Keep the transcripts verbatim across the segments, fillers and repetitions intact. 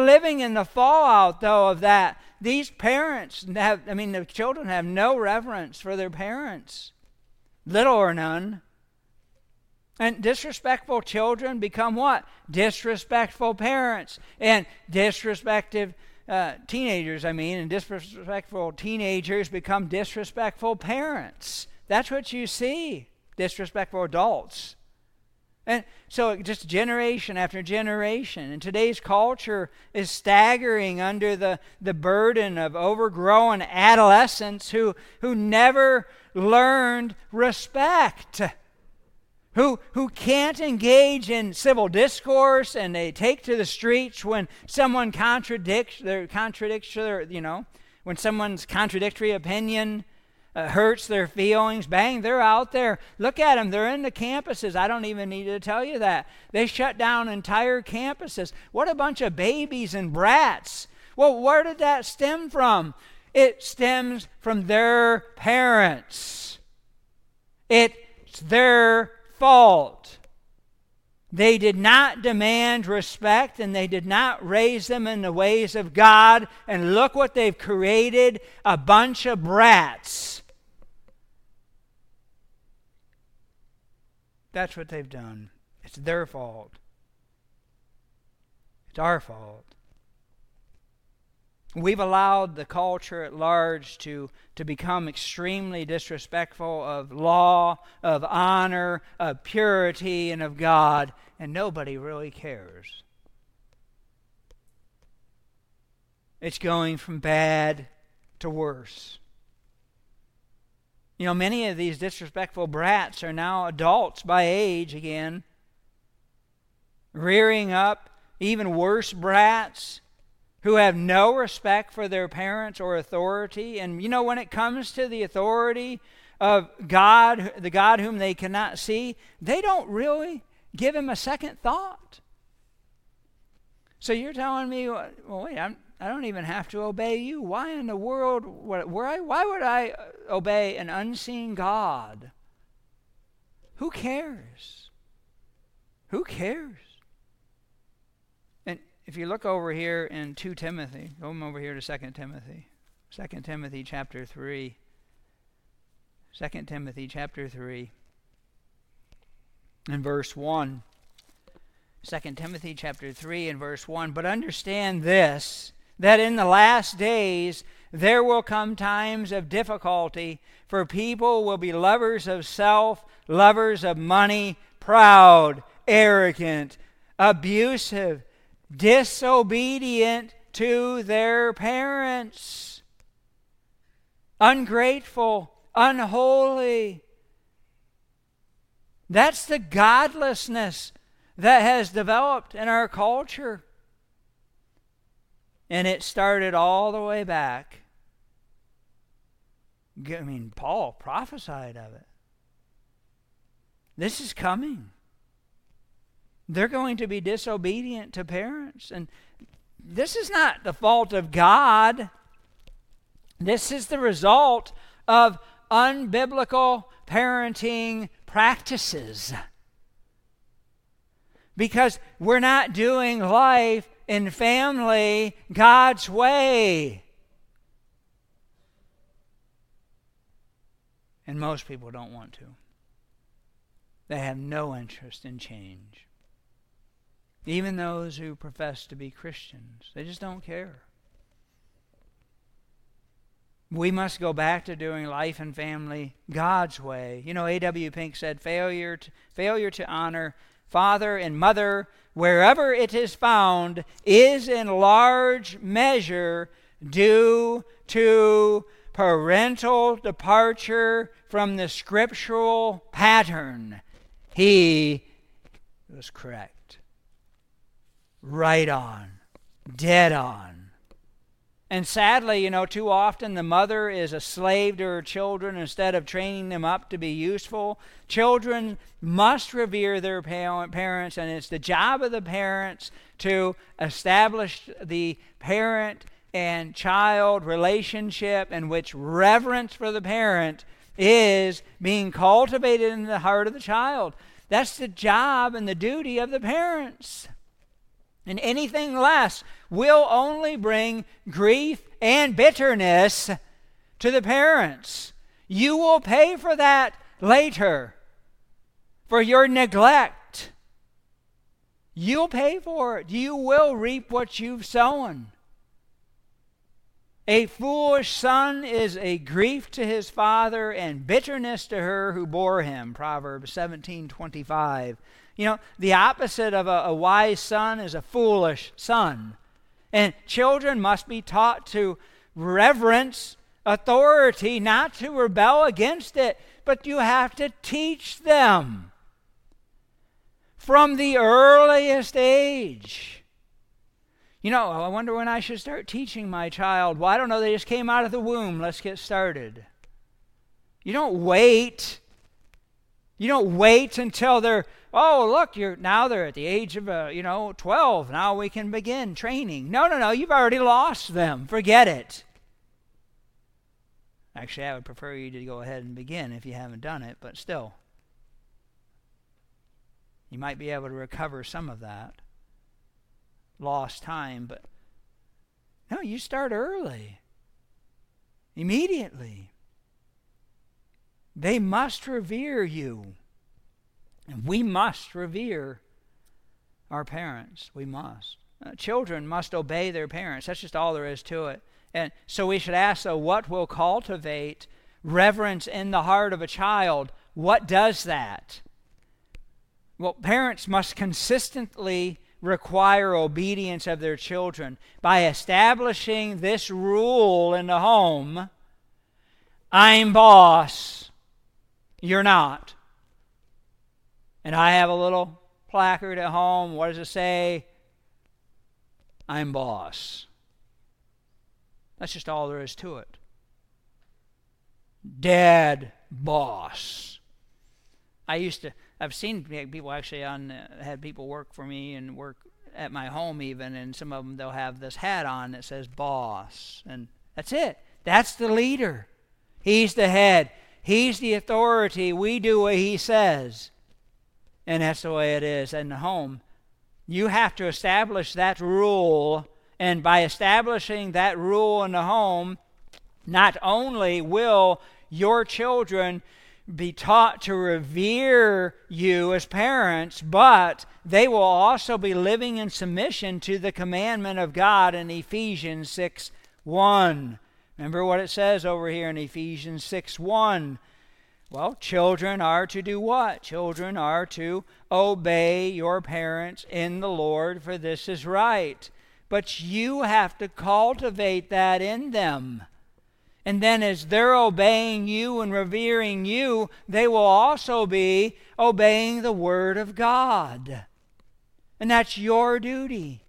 living in the fallout, though, of that. These parents have, I mean, the children have no reverence for their parents, little or none. And disrespectful children become what? Disrespectful parents. And disrespectful uh, teenagers, I mean, and disrespectful teenagers become disrespectful parents. That's what you see, disrespectful adults. And so just generation after generation. And today's culture is staggering under the, the burden of overgrown adolescents who, who never learned respect. Who, who can't engage in civil discourse, and they take to the streets when someone contradicts their, contradicts their, you know, when someone's contradictory opinion Uh, hurts their feelings. Bang, they're out there. Look at them. They're in the campuses. I don't even need to tell you that. They shut down entire campuses. What a bunch of babies and brats. Well, where did that stem from? It stems from their parents. It's their fault. They did not demand respect, and they did not raise them in the ways of God. And look what they've created, a bunch of brats. That's what they've done. It's their fault. It's our fault. We've allowed the culture at large to, to become extremely disrespectful of law, of honor, of purity, and of God, and nobody really cares. It's going from bad to worse. You know, many of these disrespectful brats are now adults by age again, rearing up even worse brats who have no respect for their parents or authority. And you know, when it comes to the authority of God, the God whom they cannot see, they don't really give him a second thought. So you're telling me, well, wait, I'm, I don't even have to obey you. Why in the world, where I, why would I obey an unseen God? Who cares? Who cares? And if you look over here in Second Timothy, go over here to Second Timothy. Second Timothy chapter three. Second Timothy chapter three. And verse one. Second Timothy chapter three and verse one. But understand this, that in the last days there will come times of difficulty, for people will be lovers of self, lovers of money, proud, arrogant, abusive, disobedient to their parents, ungrateful, unholy. That's the godlessness that has developed in our culture. And it started all the way back. I mean, Paul prophesied of it. This is coming. They're going to be disobedient to parents. And this is not the fault of God. This is the result of unbiblical parenting practices. Because we're not doing life in family God's way. And most people don't want to. They have no interest in change. Even those who profess to be Christians, they just don't care. We must go back to doing life and family God's way. You know, A W Pink said, failure to, failure to honor father and mother, wherever it is found, is in large measure due to parental departure from the scriptural pattern. He was correct. Right on. Dead on. And sadly, you know, too often the mother is a slave to her children instead of training them up to be useful. Children must revere their parents, and it's the job of the parents to establish the parent and child relationship in which reverence for the parent is being cultivated in the heart of the child. That's the job and the duty of the parents. And anything less will only bring grief and bitterness to the parents. You will pay for that later, for your neglect. You'll pay for it. You will reap what you've sown. A foolish son is a grief to his father and bitterness to her who bore him. Proverbs seventeen twenty-five. You know, the opposite of a, a wise son is a foolish son. And children must be taught to reverence authority, not to rebel against it, but you have to teach them from the earliest age. You know, I wonder when I should start teaching my child. Well, I don't know, they just came out of the womb. Let's get started. You don't wait. You don't wait until they're, oh, look, you're now they're at the age of, uh, you know, twelve. Now we can begin training. No, no, no, you've already lost them. Forget it. Actually, I would prefer you to go ahead and begin if you haven't done it, but still. You might be able to recover some of that lost time, but no, you start early. Immediately. They must revere you. And we must revere our parents. We must. Uh, children must obey their parents. That's just all there is to it. And so we should ask, though, what will cultivate reverence in the heart of a child? What does that? Well, parents must consistently require obedience of their children by establishing this rule in the home: I'm boss, you're not. And I have a little placard at home. What does it say? I'm boss. That's just all there is to it. Dad, boss. I used to, I've seen people actually on, uh, had people work for me and work at my home even, and some of them, they'll have this hat on that says boss. And that's it. That's the leader. He's the head. He's the authority. We do what he says. And that's the way it is in the home. You have to establish that rule, and by establishing that rule in the home, not only will your children be taught to revere you as parents, but they will also be living in submission to the commandment of God in Ephesians six one. Remember what it says over here in Ephesians six one. Well, children are to do what? Children are to obey your parents in the Lord, for this is right. But you have to cultivate that in them. And then as they're obeying you and revering you, they will also be obeying the Word of God. And that's your duty.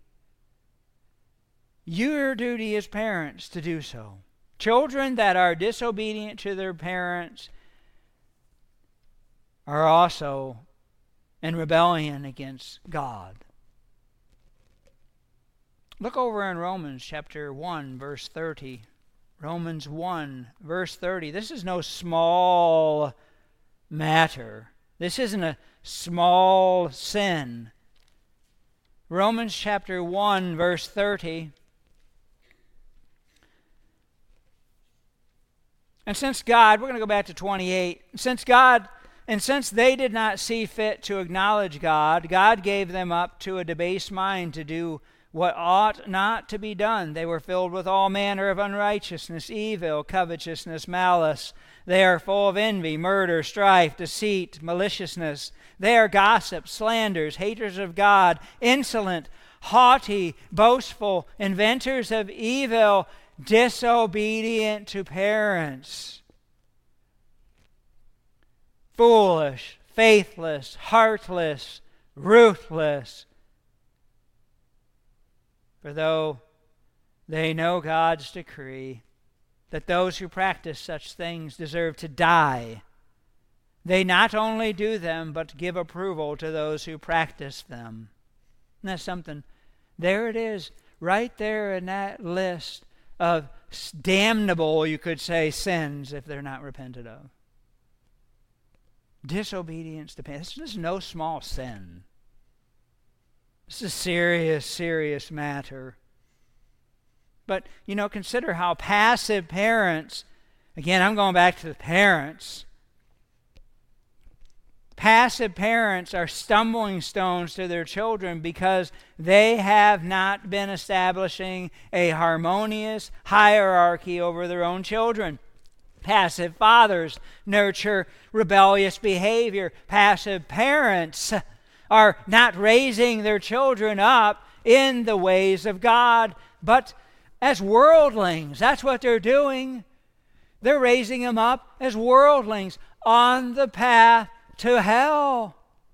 Your duty as parents to do so. Children that are disobedient to their parents are also in rebellion against God. Look over in Romans chapter one, verse thirty. Romans one, verse thirty. This is no small matter. This isn't a small sin. Romans chapter one, verse thirty. And since God, we're going to go back to twenty-eight. Since God, and since they did not see fit to acknowledge God, God gave them up to a debased mind to do what ought not to be done. They were filled with all manner of unrighteousness, evil, covetousness, malice. They are full of envy, murder, strife, deceit, maliciousness. They are gossips, slanders, haters of God, insolent, haughty, boastful, inventors of evil, disobedient to parents, foolish, faithless, heartless, ruthless. For though they know God's decree that those who practice such things deserve to die, they not only do them, but give approval to those who practice them. And that's something. There it is, right there in that list of damnable, you could say, sins if they're not repented of. Disobedience to parents. This is no small sin. It's a serious, serious matter. But, you know, consider how passive parents, again, I'm going back to the parents. Passive parents are stumbling stones to their children because they have not been establishing a harmonious hierarchy over their own children. Passive fathers nurture rebellious behavior. Passive parents are not raising their children up in the ways of God, but as worldlings. That's what they're doing. They're raising them up as worldlings on the path to hell.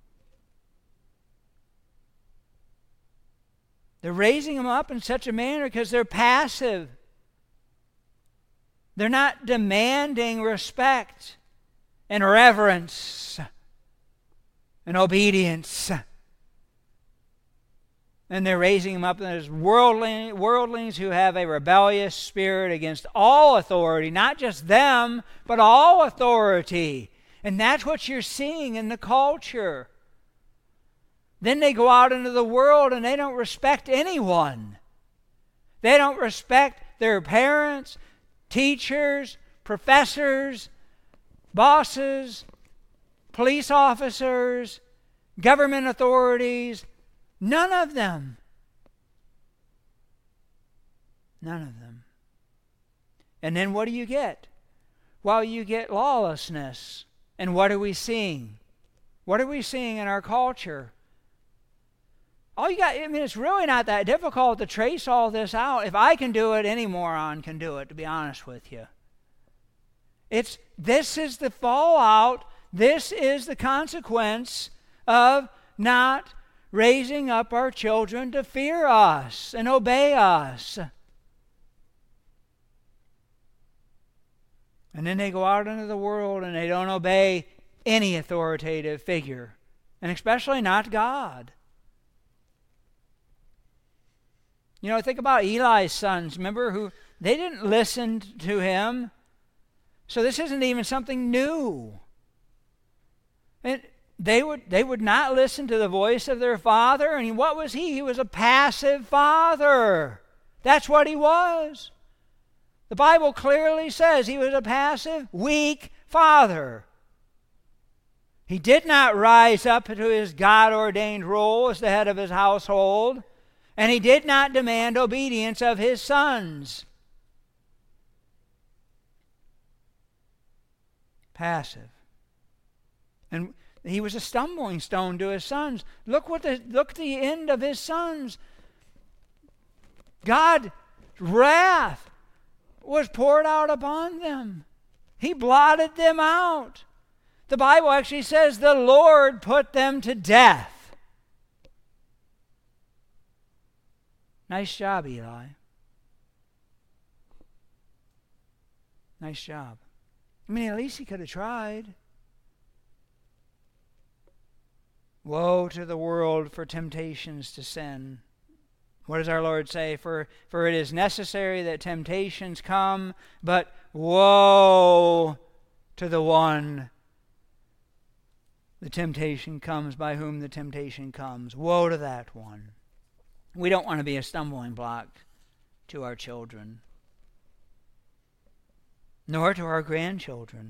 They're raising them up in such a manner because they're passive. They're not demanding respect and reverence and obedience. And they're raising them up as worldling, worldlings who have a rebellious spirit against all authority, not just them, but all authority. And that's what you're seeing in the culture. Then they go out into the world and they don't respect anyone. They don't respect their parents, teachers, professors, bosses, police officers, government authorities. None of them. None of them. And then what do you get? Well, you get lawlessness. And what are we seeing? What are we seeing in our culture? All you got, I mean, it's really not that difficult to trace all this out. If I can do it, any moron can do it, to be honest with you. It's, this is the fallout, this is the consequence of not raising up our children to fear us and obey us. And then they go out into the world and they don't obey any authoritative figure, and especially not God. You know, think about Eli's sons, remember, who they didn't listen to him. So this isn't even something new. And they would they would not listen to the voice of their father. And what was he? He was a passive father. That's what he was. The Bible clearly says he was a passive, weak father. He did not rise up to his God-ordained role as the head of his household, and he did not demand obedience of his sons. Passive. And he was a stumbling stone to his sons. Look what the look at the end of his sons. God's wrath was poured out upon them. He blotted them out. The Bible actually says the Lord put them to death. Nice job, Eli. Nice job. I mean, at least he could have tried. Woe to the world for temptations to sin. What does our Lord say? For, for it is necessary that temptations come, but woe to the one the temptation comes, by whom the temptation comes. Woe to that one. We don't want to be a stumbling block to our children, nor to our grandchildren.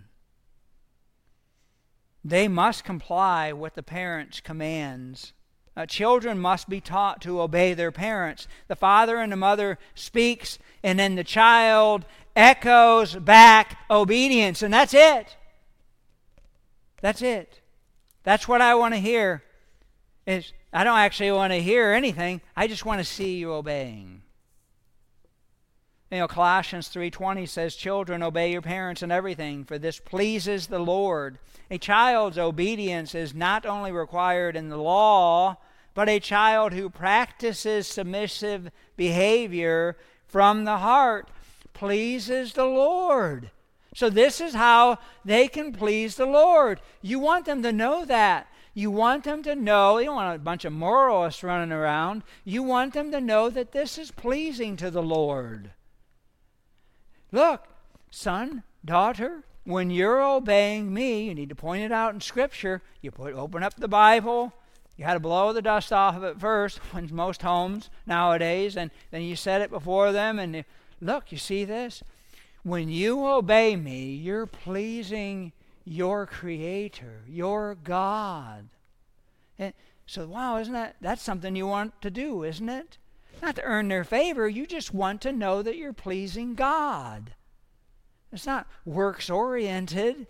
They must comply with the parents' commands. Uh, children must be taught to obey their parents. The father and the mother speaks, and then the child echoes back obedience, and that's it. That's it. That's what I want to hear. Is I don't actually want to hear anything. I just want to see you obeying. You know, Colossians three twenty says, "Children, obey your parents in everything, for this pleases the Lord." A child's obedience is not only required in the law, but a child who practices submissive behavior from the heart pleases the Lord. So this is how they can please the Lord. You want them to know that. You want them to know, you don't want a bunch of moralists running around. You want them to know that this is pleasing to the Lord. Look, son, daughter, when you're obeying me, you need to point it out in Scripture. You put, open up the Bible, You had to blow the dust off of it first, in most homes nowadays, and then you set it before them, and you, look, you see this? When you obey me, you're pleasing your Creator, your God. And so, wow, isn't that, that's something you want to do, isn't it? Not to earn their favor, you just want to know that you're pleasing God. It's not works-oriented.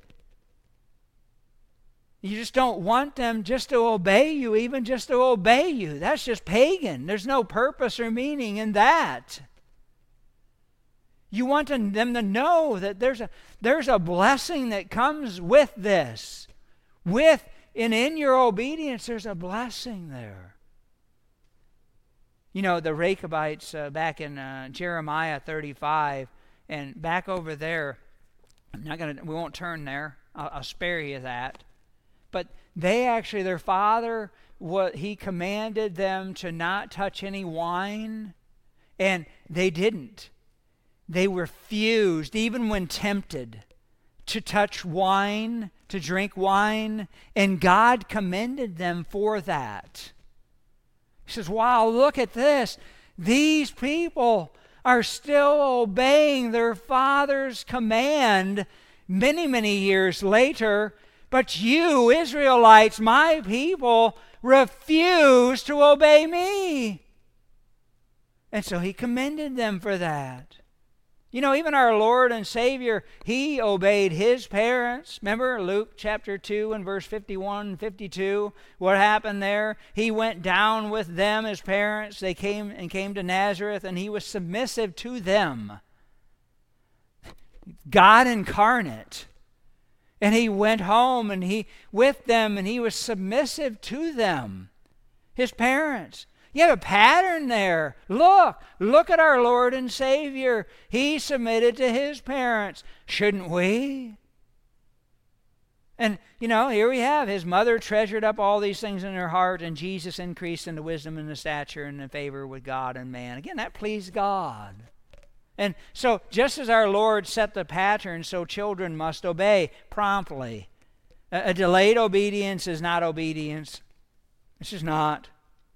You just don't want them just to obey you, even just to obey you. That's just pagan. There's no purpose or meaning in that. You want them to know that there's a, there's a blessing that comes with this. With and in your obedience, there's a blessing there. You know, the Rechabites uh, back in uh, Jeremiah thirty-five, and back over there, I'm not gonna, we won't turn there. I'll, I'll spare you that. But they actually, their father, what he commanded them to not touch any wine, and they didn't. They refused, even when tempted, to touch wine, to drink wine, and God commended them for that. He says, wow, look at this. These people are still obeying their father's command many, many years later. But you, Israelites, my people, refuse to obey me. And so he commended them for that. You know, even our Lord and Savior, he obeyed his parents. Remember Luke chapter two and verse fifty-one and fifty-two? What happened there? He went down with them, his parents. They came and came to Nazareth, and he was submissive to them. God incarnate. And he went home and he with them and he was submissive to them, his parents. You have a pattern there. Look, look at our Lord and Savior. He submitted to his parents. Shouldn't we? And, you know, here we have his mother treasured up all these things in her heart, and Jesus increased in the wisdom and the stature and the favor with God and man. Again, that pleased God. And so just as our Lord set the pattern, so children must obey promptly. A, a delayed obedience is not obedience. It's just not.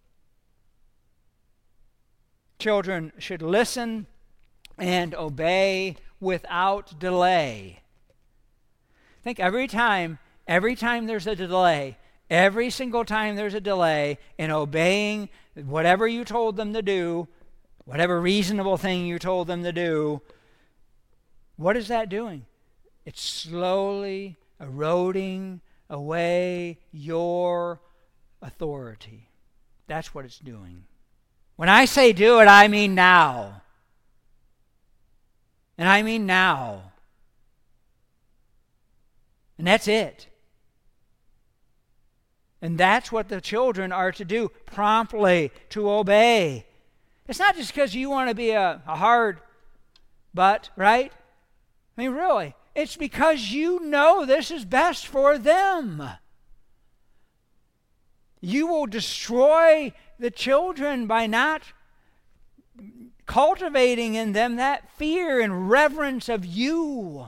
Children should listen and obey without delay. I think every time, every time there's a delay, every single time there's a delay in obeying whatever you told them to do, whatever reasonable thing you told them to do, what is that doing? It's slowly eroding away your authority. That's what it's doing. When I say do it, I mean now. And I mean now. And that's it. And that's what the children are to do, promptly, to obey. It's not just because you want to be a, a hard butt, right? I mean, really, it's because you know this is best for them. You will destroy the children by not cultivating in them that fear and reverence of you.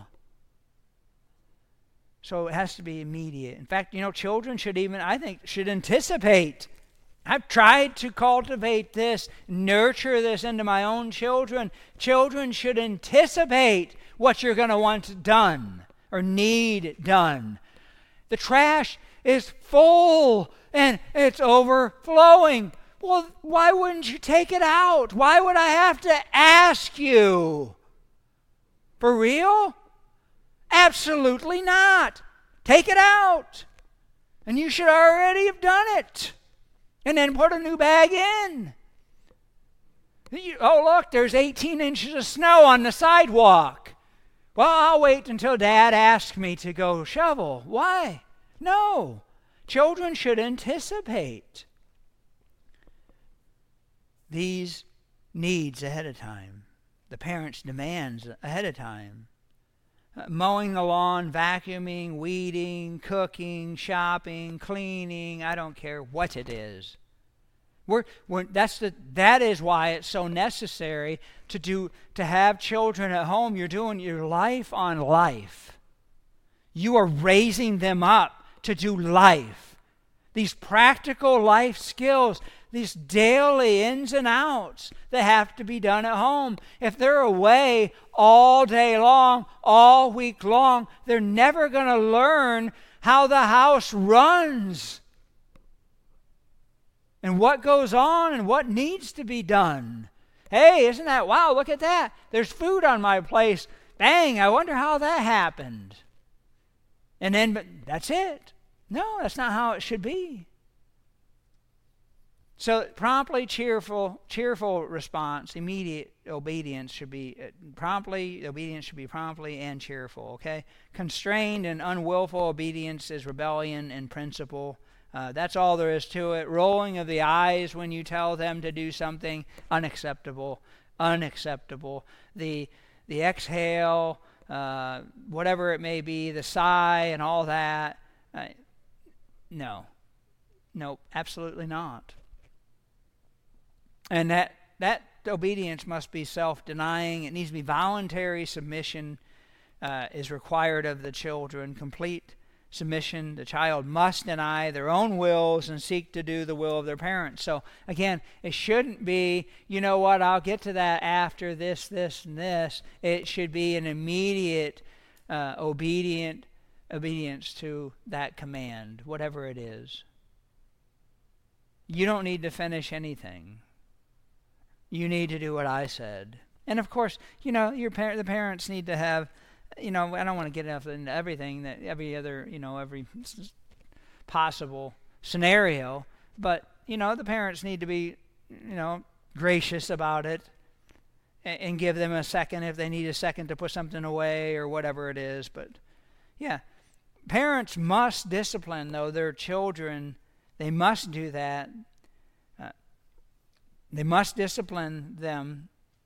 So it has to be immediate. In fact, you know, children should even, I think, should anticipate. I've tried to cultivate this, nurture this into my own children. Children should anticipate what you're going to want done or need done. The trash is full and it's overflowing. Well, why wouldn't you take it out? Why would I have to ask you? For real? Absolutely not. Take it out. And you should already have done it. And then put a new bag in. You, oh, look, there's eighteen inches of snow on the sidewalk. Well, I'll wait until Dad asks me to go shovel. Why? No. Children should anticipate these needs ahead of time. The parents' demands ahead of time. Uh, mowing the lawn, vacuuming, weeding, cooking, shopping, cleaning, I don't care what it is. We're, we're, that's the, that is why it's so necessary to do to have children at home. You're doing your life on life. You are raising them up to do life. These practical life skills, these daily ins and outs that have to be done at home. If they're away all day long, all week long, they're never going to learn how the house runs and what goes on and what needs to be done. Hey, isn't that, wow, look at that. There's food on my place. Dang, I wonder how that happened. And then, but that's it. No, that's not how it should be. So promptly cheerful, cheerful response, immediate obedience should be uh, promptly, obedience should be promptly and cheerful, okay? Constrained and unwillful obedience is rebellion in principle. Uh, that's all there is to it. Rolling of the eyes when you tell them to do something, unacceptable, unacceptable. The, the exhale, uh, whatever it may be, the sigh and all that, uh, no, no, absolutely not. And that that obedience must be self-denying. It needs to be voluntary submission uh, is required of the children. Complete submission. The child must deny their own wills and seek to do the will of their parents. So again, it shouldn't be, you know what, I'll get to that after this, this, and this. It should be an immediate uh, obedient obedience to that command, whatever it is. You don't need to finish anything. You need to do what I said. And of course, you know, your par- the parents need to have, you know, I don't want to get into everything, that every other, you know, every possible scenario, but, you know, the parents need to be, you know, gracious about it and, and give them a second if they need a second to put something away or whatever it is. But, yeah. Parents must discipline, though, their children. They must do that. Uh, they must discipline them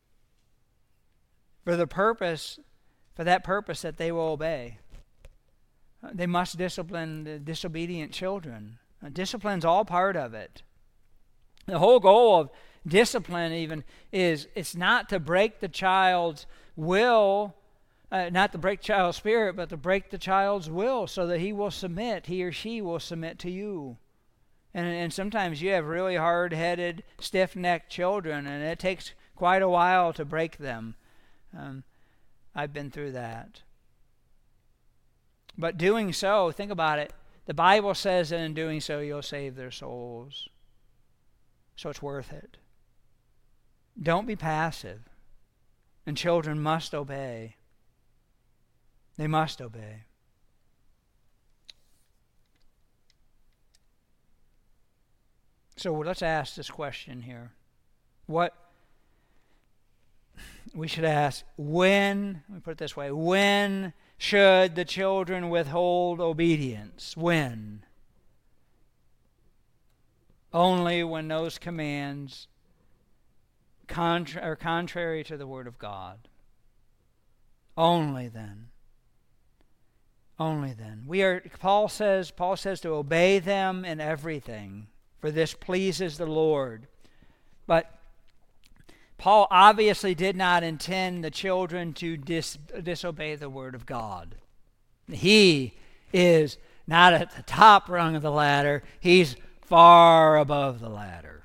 for the purpose, for that purpose that they will obey. Uh, they must discipline the disobedient children. Uh, discipline's all part of it. The whole goal of discipline even is it's not to break the child's will, Uh, not to break the child's spirit, but to break the child's will so that he will submit, he or she will submit to you. And, and sometimes you have really hard-headed, stiff-necked children, and it takes quite a while to break them. Um, I've been through that. But doing so, think about it, the Bible says that in doing so you'll save their souls. So it's worth it. Don't be passive. And children must obey. They must obey. So let's ask this question here. What we should ask, when, let me put it this way, when should the children withhold obedience? When? Only when those commands contra- are contrary to the Word of God. Only then. Only then. We are, Paul says, Paul says to obey them in everything, for this pleases the Lord. But Paul obviously did not intend the children to dis, disobey the Word of God. He is not at the top rung of the ladder. He's far above the ladder.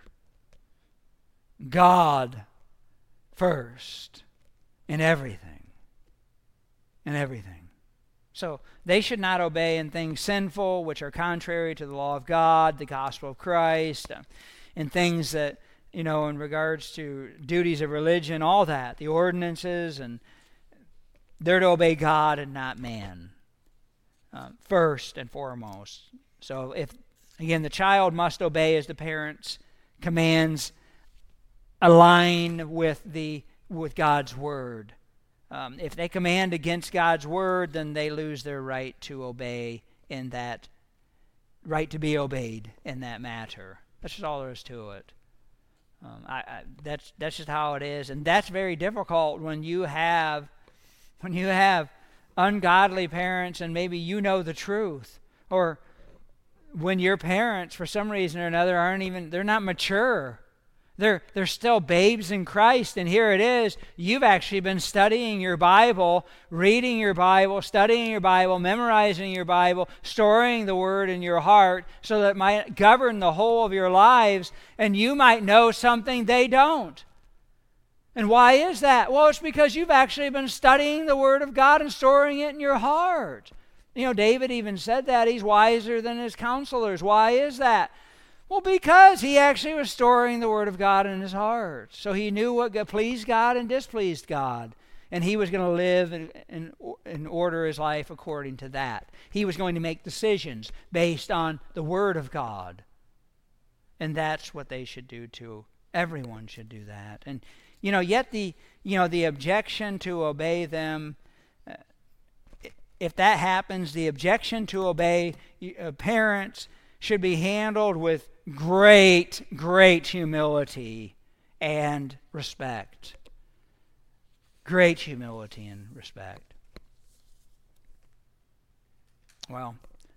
God first in everything. In everything. So they should not obey in things sinful, which are contrary to the law of God, the gospel of Christ, uh, in things that, you know, in regards to duties of religion, all that, the ordinances, and they're to obey God and not man, uh, first and foremost. So if, again, the child must obey as the parents' commands align with the with God's word. Um, if they command against God's word, then they lose their right to obey in that, right to be obeyed in that matter. That's just all there is to it. Um, I, I, that's that's just how it is, and that's very difficult when you have when you have ungodly parents, and maybe you know the truth, or when your parents, for some reason or another, aren't even they're not mature. They're, they're still babes in Christ, and here it is. You've actually been studying your Bible, reading your Bible, studying your Bible, memorizing your Bible, storing the Word in your heart so that it might govern the whole of your lives, and you might know something they don't. And why is that? Well, it's because you've actually been studying the Word of God and storing it in your heart. You know, David even said that. He's wiser than his counselors. Why is that? Well, because he actually was storing the Word of God in his heart. So he knew what pleased God and displeased God. And he was going to live and, and, and order his life according to that. He was going to make decisions based on the Word of God. And that's what they should do too. Everyone should do that. And, you know, yet the, you know, the objection to obey them, uh, if that happens, the objection to obey uh, parents should be handled with great, great humility and respect. Great humility and respect. Well,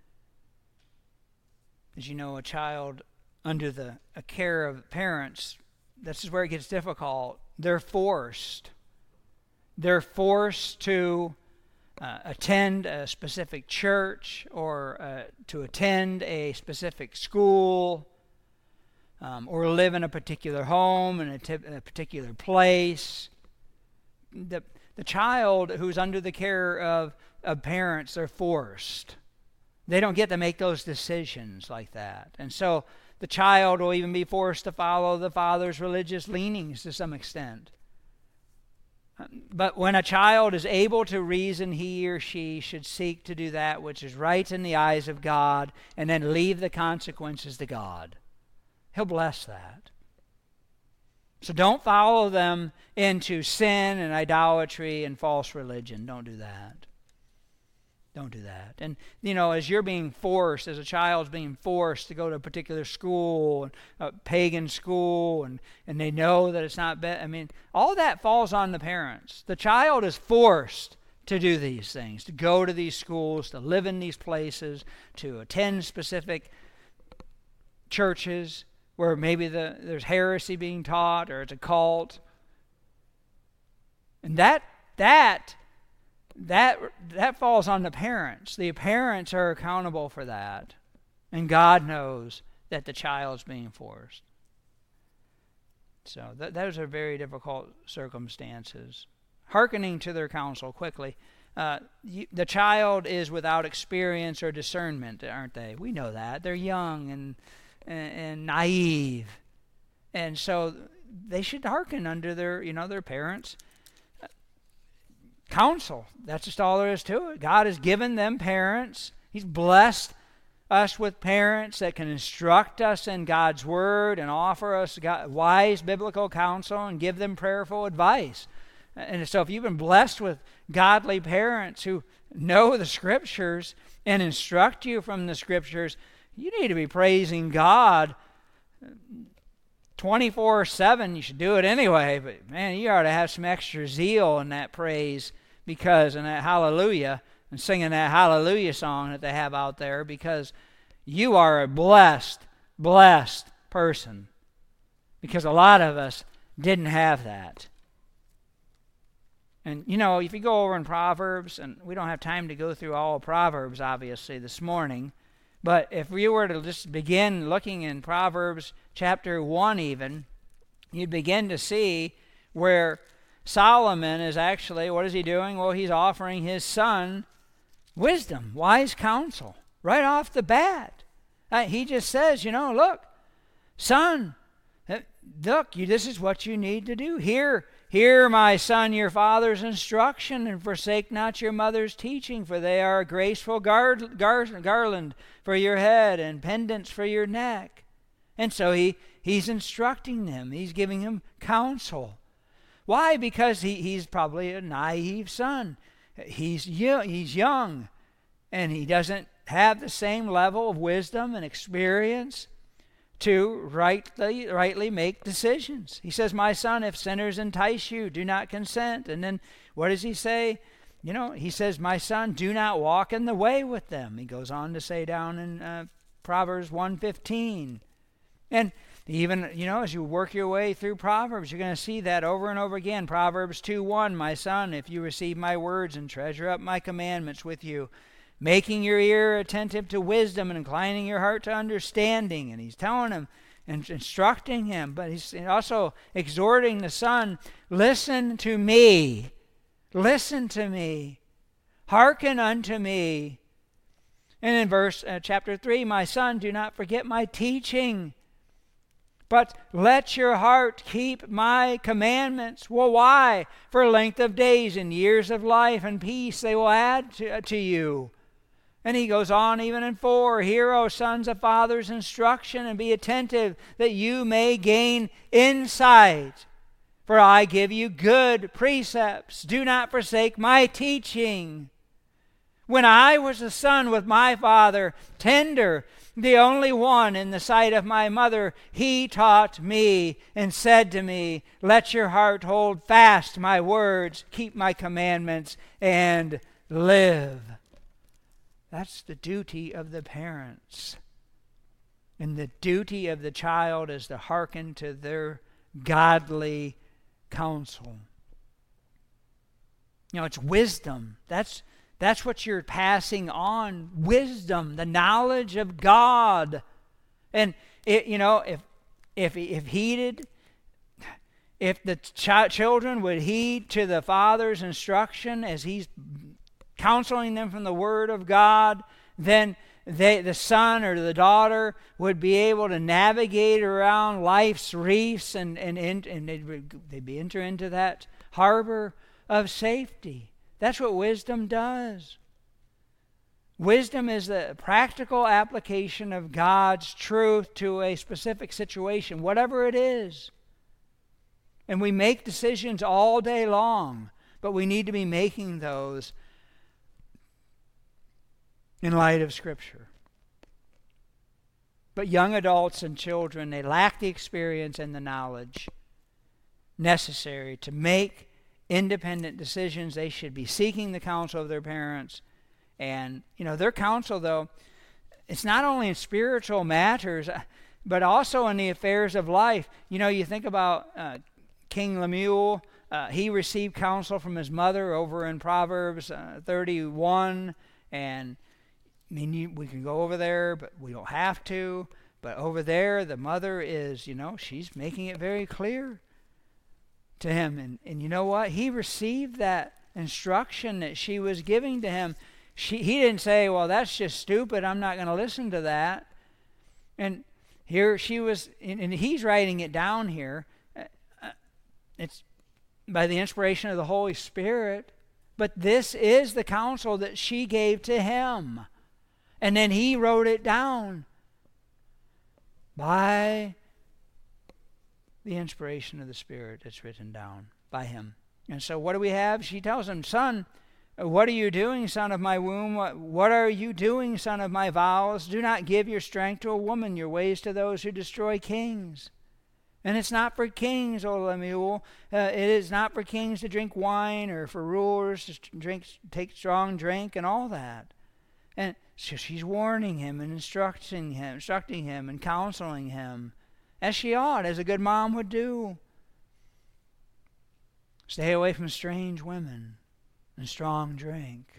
as you know, a child under the a care of parents, this is where it gets difficult. They're forced. They're forced to Uh, attend a specific church or uh, to attend a specific school um, or live in a particular home in a, t- a particular place. The, the child who's under the care of, of parents, they're forced. They don't get to make those decisions like that. And so the child will even be forced to follow the father's religious leanings to some extent. But when a child is able to reason, he or she should seek to do that which is right in the eyes of God and then leave the consequences to God. He'll bless that. So don't follow them into sin and idolatry and false religion. Don't do that. Don't do that. And, you know, as you're being forced, as a child's being forced to go to a particular school, a pagan school, and, and they know that it's not bad, I mean, all that falls on the parents. The child is forced to do these things, to go to these schools, to live in these places, to attend specific churches where maybe the, there's heresy being taught or it's a cult. And that, that, That that falls on the parents. The parents are accountable for that. And God knows that the child's being forced. So th- those are very difficult circumstances. Hearkening to their counsel quickly. Uh, you, the child is without experience or discernment, aren't they? We know that. They're young and, and, and naive. And so they should hearken under their, you know, their parents' counsel. That's just all there is to it. God has given them parents. He's blessed us with parents that can instruct us in God's Word and offer us God, wise biblical counsel and give them prayerful advice. And so if you've been blessed with godly parents who know the Scriptures and instruct you from the Scriptures, you need to be praising God twenty-four seven. You should do it anyway, but man, you ought to have some extra zeal in that praise because, and that hallelujah, and singing that hallelujah song that they have out there, because you are a blessed, blessed person. Because a lot of us didn't have that. And, you know, if you go over in Proverbs, and we don't have time to go through all of Proverbs, obviously, this morning, but if we were to just begin looking in Proverbs chapter one even, you'd begin to see where Solomon is actually, what is he doing? Well, he's offering his son wisdom, wise counsel, right off the bat. Uh, he just says, you know, look, son, look, you, this is what you need to do. Hear, hear, my son, your father's instruction, and forsake not your mother's teaching, for they are a graceful gar- gar- garland for your head and pendants for your neck. And so he, he's instructing them. He's giving them counsel. Why? Because he, he's probably a naive son. He's young, he's young, and he doesn't have the same level of wisdom and experience to rightly, rightly make decisions. He says, my son, if sinners entice you, do not consent. And then what does he say? You know, he says, my son, do not walk in the way with them. He goes on to say down in uh, Proverbs one fifteen. And Even, you know, as you work your way through Proverbs, you're going to see that over and over again. Proverbs two one, my son, if you receive my words and treasure up my commandments with you, making your ear attentive to wisdom and inclining your heart to understanding. And he's telling him and instructing him, but he's also exhorting the son, listen to me, listen to me, hearken unto me. And in verse uh, chapter three, my son, do not forget my teaching, but let your heart keep my commandments. Well, why? For length of days and years of life and peace they will add to, to you. And he goes on even in four, hear, O sons of fathers' instruction, and be attentive that you may gain insight. For I give you good precepts. Do not forsake my teaching. When I was a son with my father, tender, the only one in the sight of my mother, he taught me and said to me, let your heart hold fast my words, keep my commandments, and live. That's the duty of the parents. And the duty of the child is to hearken to their godly counsel. You know, it's wisdom. That's That's what you're passing on, wisdom, the knowledge of God. And, it, you know, if if if heeded, if the ch- children would heed to the father's instruction as he's counseling them from the Word of God, then they, the son or the daughter would be able to navigate around life's reefs and, and, and, and they'd, they'd be enter into that harbor of safety. That's what wisdom does. Wisdom is the practical application of God's truth to a specific situation, whatever it is. And we make decisions all day long, but we need to be making those in light of Scripture. But young adults and children, they lack the experience and the knowledge necessary to make independent decisions. They should be seeking the counsel of their parents. And, you know, their counsel, though, it's not only in spiritual matters, but also in the affairs of life. You know, you think about uh, King Lemuel. Uh, he received counsel from his mother over in Proverbs uh, thirty-one. And, I mean, you, we can go over there, but we don't have to. But over there, the mother is, you know, she's making it very clear to him. And, and you know what? He received that instruction that she was giving to him. She, he didn't say, well, that's just stupid, I'm not going to listen to that. And here she was, and, and he's writing it down here. Uh, it's by the inspiration of the Holy Spirit. But this is the counsel that she gave to him. And then he wrote it down by the inspiration of the Spirit. It's written down by him. And so what do we have? She tells him, son, what are you doing, son of my womb? What, what are you doing, son of my vows? Do not give your strength to a woman, your ways to those who destroy kings. And it's not for kings, O Lemuel. Uh, it is not for kings to drink wine or for rulers to drink, take strong drink and all that. And so she's warning him and instructing him, instructing him and counseling him, as she ought, as a good mom would do. Stay away from strange women and strong drink.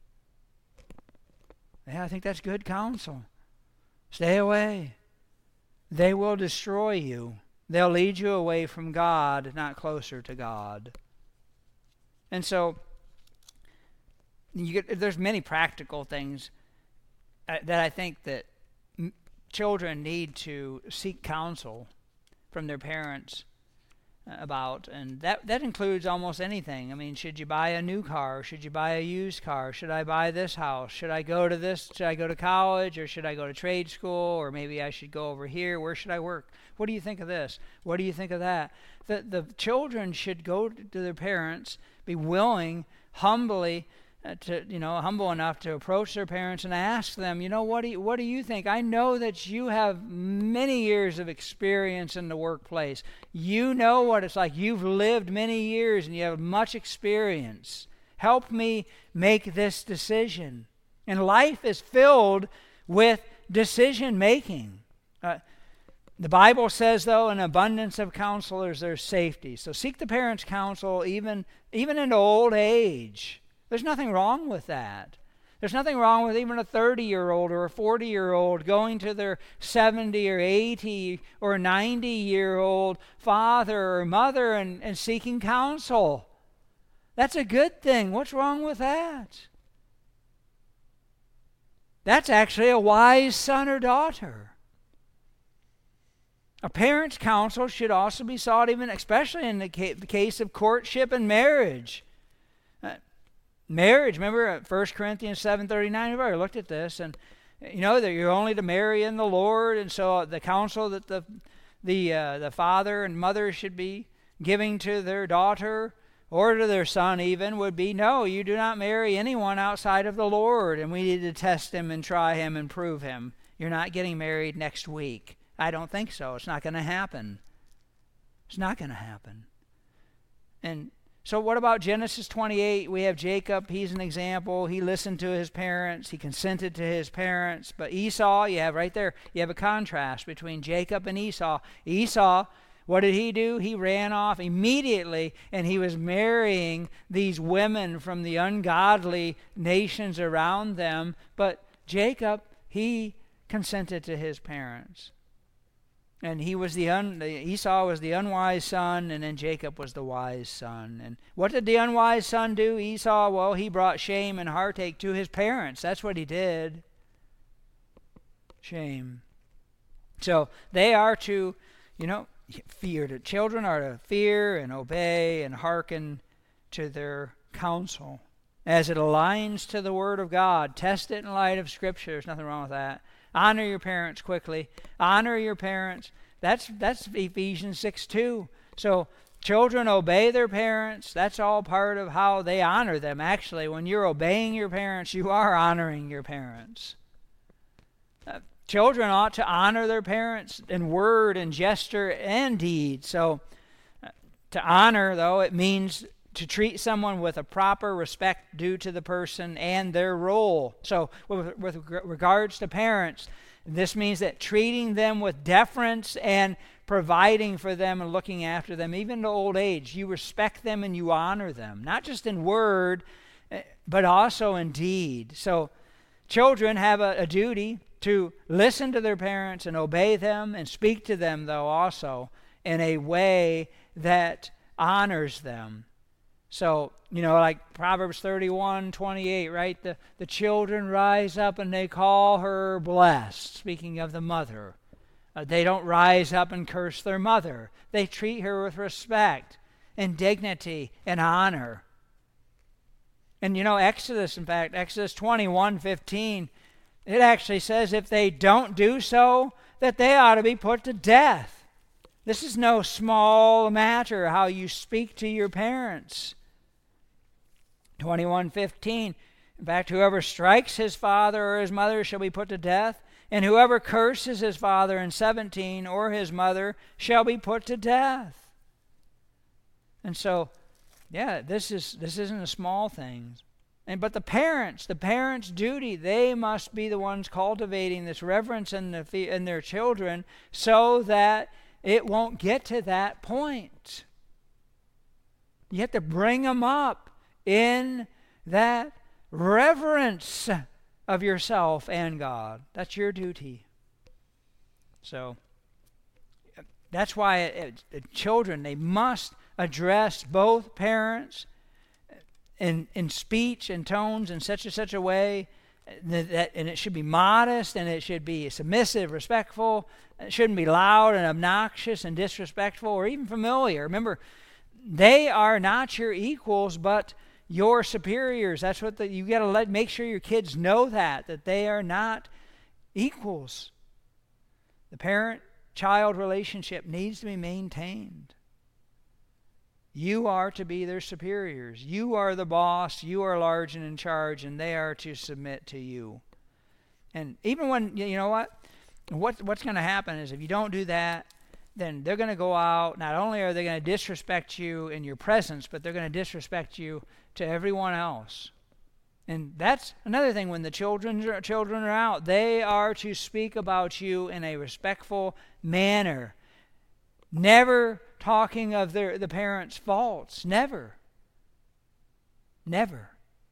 Yeah, I think that's good counsel. Stay away. They will destroy you. They'll lead you away from God, not closer to God. And so, you get, there's many practical things that I think that m- children need to seek counsel from their parents about, and that that includes almost anything. I mean, should you buy a new car? Should you buy a used car? Should I buy this house? Should I go to this? Should I go to college, or should I go to trade school, or maybe I should go over here? Where should I work? What do you think of this? What do you think of that? The the children should go to their parents, be willing, humbly, uh, to you know, humble enough to approach their parents and ask them, you know, what do you, what do you think? I know that you have many years of experience in the workplace. You know what it's like. You've lived many years and you have much experience. Help me make this decision. And life is filled with decision making. Uh, The Bible says, though, in abundance of counselors there's safety. So seek the parents' counsel even, even into old age. There's nothing wrong with that. There's nothing wrong with even a thirty-year-old or a forty-year-old going to their seventy or eighty or ninety-year-old father or mother and, and seeking counsel. That's a good thing. What's wrong with that? That's actually a wise son or daughter. A parent's counsel should also be sought, even especially in the, ca- the case of courtship and marriage. Uh, marriage, remember First Corinthians seven thirty-nine, we've already looked at this, and you know that you're only to marry in the Lord, and so the counsel that the the uh, the father and mother should be giving to their daughter or to their son even would be, no, you do not marry anyone outside of the Lord, and we need to test him and try him and prove him. You're not getting married next week. I don't think so. It's not going to happen. It's not going to happen. And so what about Genesis twenty-eight? We have Jacob. He's an example. He listened to his parents. He consented to his parents. But Esau, you have right there, you have a contrast between Jacob and Esau. Esau, what did he do? He ran off immediately, and he was marrying these women from the ungodly nations around them. But Jacob, he consented to his parents. And he was the un, Esau was the unwise son, and then Jacob was the wise son. And what did the unwise son do? Esau, well, he brought shame and heartache to his parents. That's what he did. Shame. So they are to, you know, fear. The children are to fear and obey and hearken to their counsel as it aligns to the Word of God. Test it in light of Scripture. There's nothing wrong with that. Honor your parents quickly. Honor your parents. That's that's Ephesians six two. So children obey their parents. That's all part of how they honor them. Actually, when you're obeying your parents, you are honoring your parents. Uh, children ought to honor their parents in word and gesture and deed. So uh, to honor, though, it means to treat someone with a proper respect due to the person and their role. So with, with regards to parents, this means that treating them with deference and providing for them and looking after them, even to old age. You respect them and you honor them, not just in word, but also in deed. So children have a, a duty to listen to their parents and obey them, and speak to them, though, also in a way that honors them. So, you know, like Proverbs thirty-one twenty-eight, right? The, the children rise up and they call her blessed, speaking of the mother. Uh, they don't rise up and curse their mother. They treat her with respect and dignity and honor. And, you know, Exodus, in fact, Exodus twenty-one fifteen, it actually says if they don't do so, that they ought to be put to death. This is no small matter, how you speak to your parents. twenty-one fifteen, in fact, whoever strikes his father or his mother shall be put to death, and whoever curses his father, in seventeen, or his mother shall be put to death. And so, yeah, this is this isn't a small thing. And but the parents, the parents' duty, they must be the ones cultivating this reverence in, the, in their children, so that it won't get to that point. You have to bring them up in that reverence of yourself and God. That's your duty. So that's why it, it, children, they must address both parents in in speech and tones in such and such a way that, that and it should be modest, and it should be submissive, respectful. It shouldn't be loud and obnoxious and disrespectful or even familiar. Remember, they are not your equals, but your superiors. That's what the, you got to let make sure your kids know that that they are not equals. The parent-child relationship needs to be maintained. You are to be their superiors. You are the boss. You are large and in charge, and they are to submit to you. And even when, you know what? What what's going to happen is if you don't do that, then they're going to go out. Not only are they going to disrespect you in your presence, but they're going to disrespect you to everyone else. And that's another thing. When the children, children are out, they are to speak about you in a respectful manner. Never talking of their, the parents' faults. Never. Never.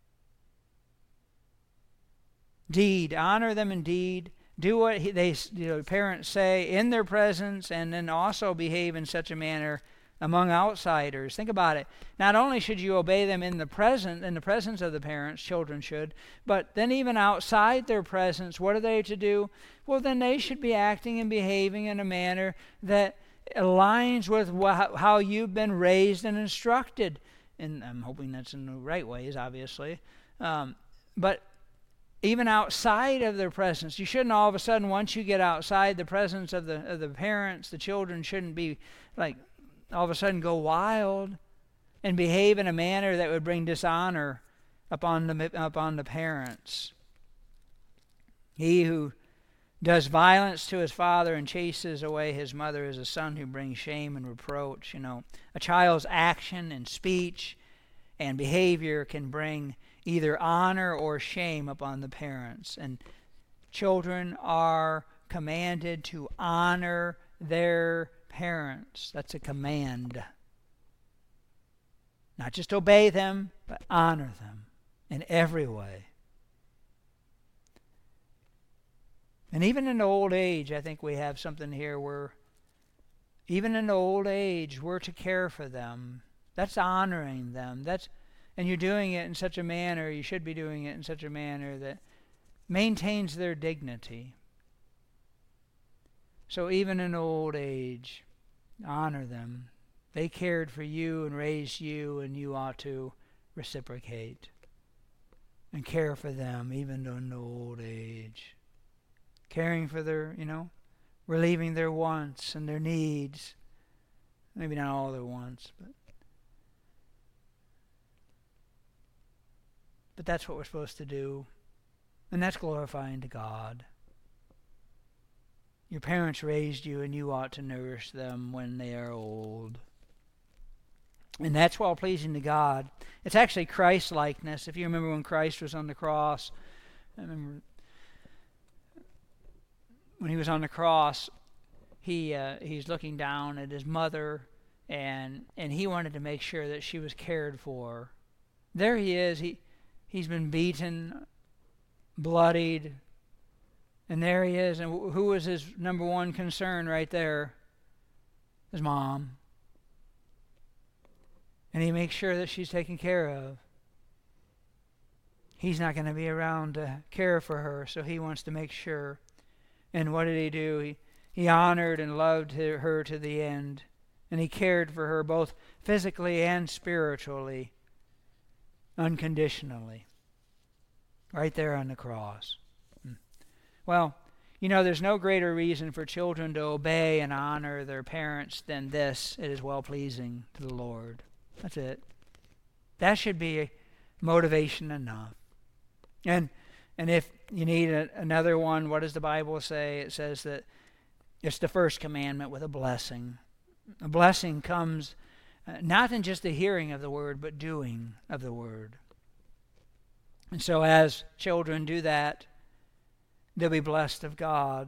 Deed. Honor them in deed. Do what he, they, you know, parents say in their presence, and then also behave in such a manner among outsiders. Think about it. Not only should you obey them in the present, in the presence of the parents, children should, but then even outside their presence, what are they to do? Well, then they should be acting and behaving in a manner that aligns with wh- how you've been raised and instructed. And I'm hoping that's in the right ways, obviously. Um, but even outside of their presence, you shouldn't all of a sudden, once you get outside the presence of the of the parents, the children shouldn't be like all of a sudden go wild and behave in a manner that would bring dishonor upon the upon the parents. He who does violence to his father and chases away his mother is a son who brings shame and reproach. You know, a child's action and speech and behavior can bring either honor or shame upon the parents. And children are commanded to honor their parents. That's a command. Not just obey them, but honor them in every way. And even in old age, I think we have something here where even in old age, we're to care for them. That's honoring them. That's And you're doing it in such a manner, you should be doing it in such a manner that maintains their dignity. So even in old age, honor them. They cared for you and raised you, and you ought to reciprocate and care for them even in old age. Caring for their, you know, relieving their wants and their needs. Maybe not all their wants, but But that's what we're supposed to do. And that's glorifying to God. Your parents raised you, and you ought to nourish them when they are old. And that's well pleasing to God. It's actually Christ-likeness. If you remember when Christ was on the cross, I remember when he was on the cross, he uh, he's looking down at his mother, and and he wanted to make sure that she was cared for. There he is. He He's been beaten, bloodied, and there he is. And who was his number one concern right there? His mom. And he makes sure that she's taken care of. He's not going to be around to care for her, so he wants to make sure. And what did he do? He, he honored and loved her to the end. And he cared for her both physically and spiritually. Unconditionally. Right there on the cross. Well, you know, there's no greater reason for children to obey and honor their parents than this: it is well-pleasing to the Lord. That's it. That should be motivation enough. And and if you need a, another one, what does the Bible say? It says that it's the first commandment with a blessing. A blessing comes Uh, not in just the hearing of the word, but doing of the word. And so as children do that, they'll be blessed of God.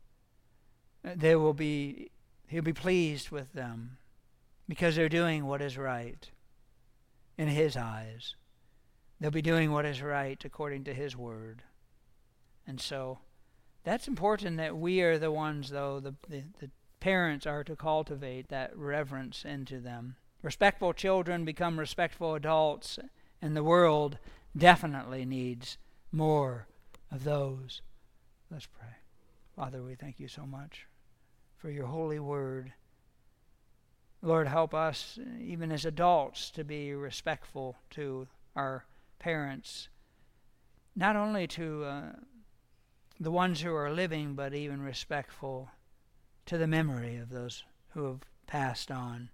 They will be, he'll be pleased with them because they're doing what is right in his eyes. They'll be doing what is right according to his word. And so that's important, that we are the ones, though, the, the, the parents are to cultivate that reverence into them. Respectful children become respectful adults, and the world definitely needs more of those. Let's pray. Father, we thank you so much for your holy word. Lord, help us, even as adults, to be respectful to our parents, not only to uh, the ones who are living, but even respectful to the memory of those who have passed on.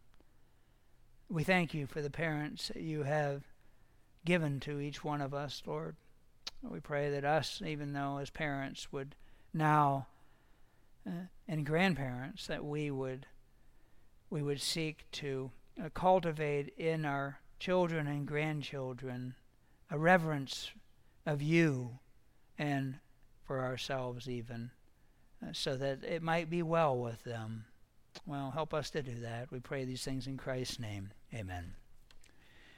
We thank you for the parents that you have given to each one of us, Lord. We pray that us, even though as parents, would now, uh, and grandparents, that we would we would seek to uh, cultivate in our children and grandchildren a reverence of you and for ourselves even, uh, so that it might be well with them. Well, help us to do that. We pray these things in Christ's name. Amen.